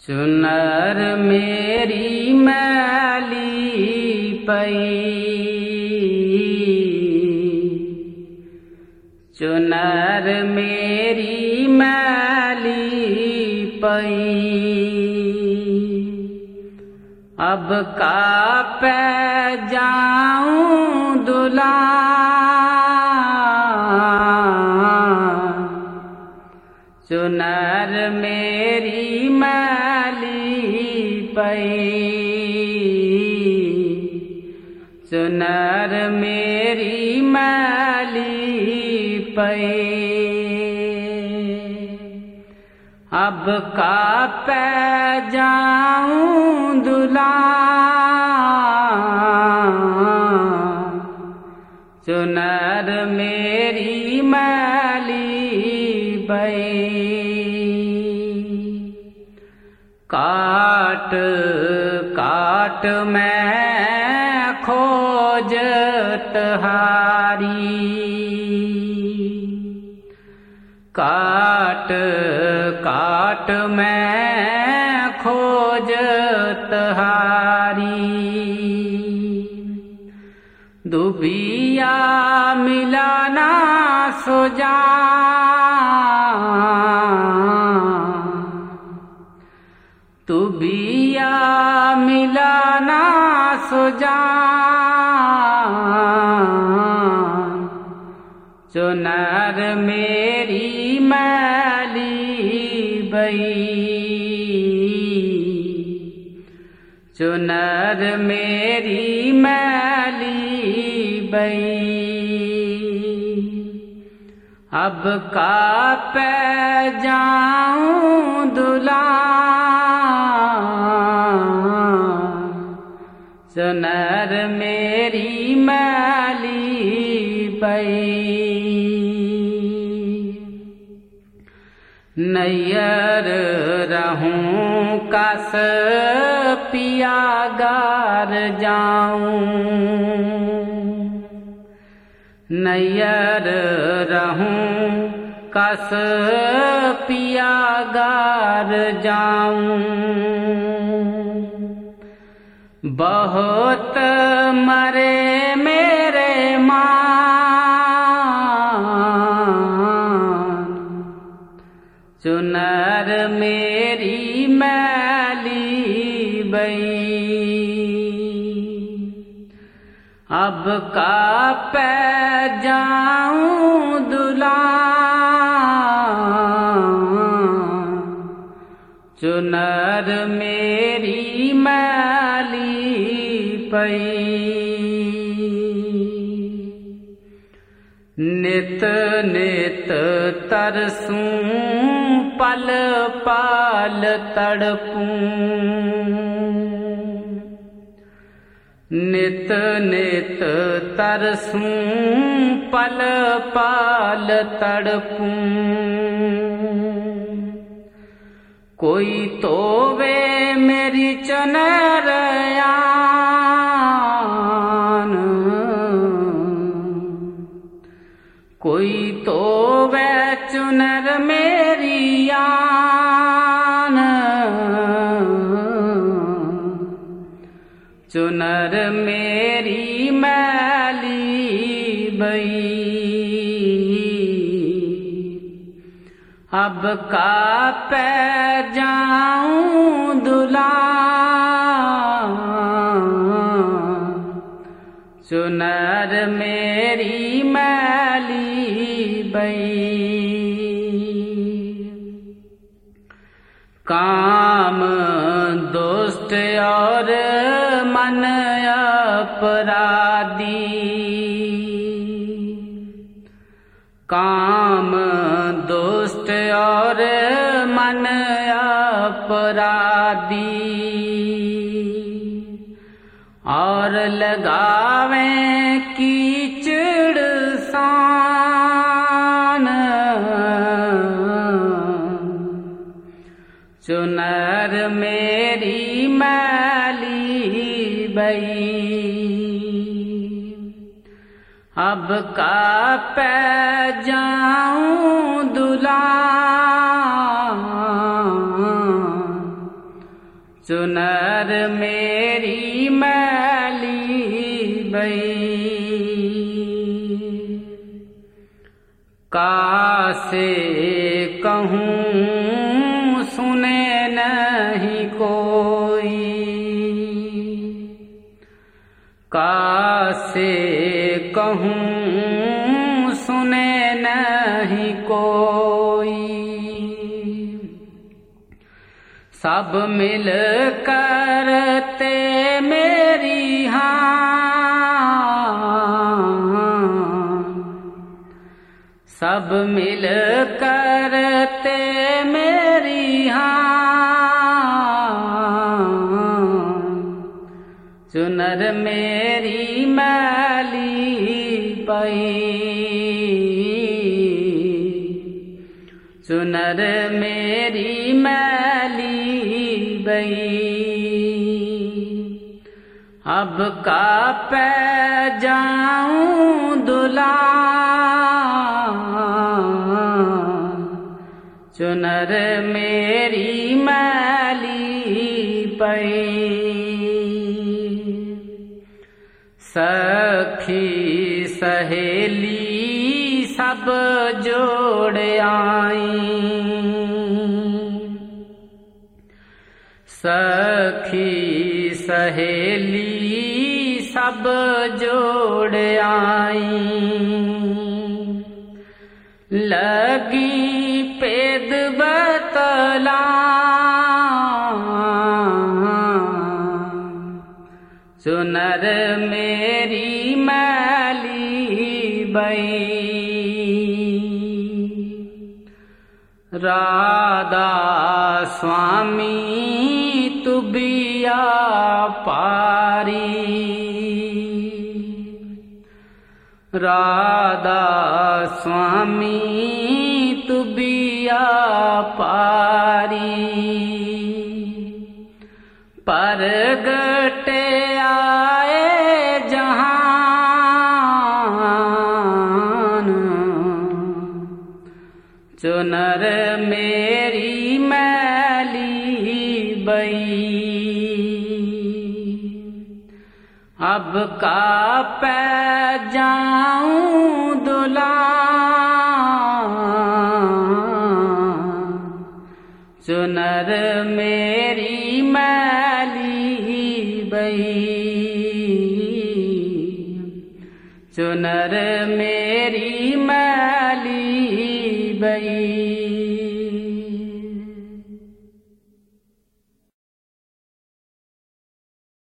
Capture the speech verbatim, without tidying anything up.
चुनर मेरी मैली पई, चुनर मेरी मैली पई। अब का पै जाऊं दुला, चुनर मेरी मैली पई, चुनर मेरी मैली पई। अब का पै जाऊं दुला, चुनर मेरी मैली पई। काट काट मैं खोजत हारी, काट काट मैं खोजत हारी। दुबिया मिलाना सोजा, दुबिया मिलाना सोजा। चुनर मेरी मैली बई, चुनर मेरी मैली बई। अब का पै जाऊं दुला, चुनर मेरी मैली पई। नैयर रहूं कस पियागार जाऊं, नैयर रहूं कस पियागार जाऊं। बहुत मरे मेरे मान, चुनर मेरी मैली बई। अब का पै जाऊं दुला, चुनर मेरी मैली पई। नित नित तरसूं पल पाल तड़पूं, नित नित तरसूं पल पाल तड़पूं। कोई तो वे मेरी चुनर आन, कोई तो वे चुनर मेरी आन। चुनर मेरी मैली बई। अब का पै जाऊं दुला, चुनर मेरी मैली बई। काम दुष्ट और मन अपराधी, काम दुष्ट और मन अपराधी। और लगावें कीचड़ सान, चुनर मेरी मैली बई। अब का पै जाऊं दुला, चुनर मेरी मैली बई, कासे कहूँ सुने नहीं कोई, कासे कहूँ सुने नहीं कोई। सब मिल करते मेरी हाँ, सब मिल करते मेरी हाँ, चुनर मेरी मैली पई, चुनर मेरी मैली बई। अब का पै जाऊं दुला, चुनर मेरी मैली पई। सखी सहेली सब जोड़ आई, सखी सहेली सब जोड़ आई। लगी पेद बतला, चुनर मेरी मैली बई। राधा स्वामी तुबिया पारी, राधा स्वामी तुबिया पारी। परगटे आए जहान, चुनर मेरी मैली बई। अब का पै जाऊं दुला, चुनर मेरी मैली बई, चुनर मेरी मैली बई।